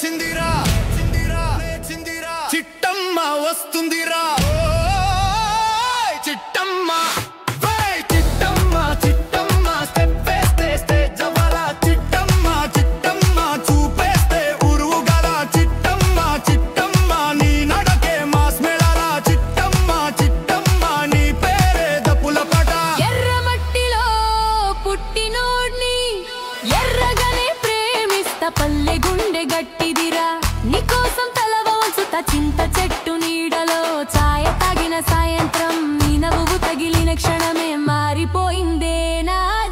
లేచిందిరా చిట్టమ్మ వస్తుందిరా చిట్టమ్మ చిట్టమ్మ చిట్టమ్మ స్టెప్ వేస్తే స్టేజ్ అవ్వాల చిట్టమ్మ చిట్టమ్మ చూపేస్తే ఉరుగల చిట్టమ్మ చిట్టమ్మ నీ నడకే మాస్ మెళాల చిట్టమ్మ చిట్టమ్మ నీ పేరే దప్పుల పాట ఎర్రమట్టిలో పుట్టినోడ్ని ఎర్రగానే ప్రేమిస్తా పల్లె గుండె గట్టిదిరా నీకోసం తల వంచుతా చింత చెట్టు నీడలో ఛాయ తాగిన సాయంత్రం నీ నవ్వు తగిలిన క్షణమే మారిపోయిందే నా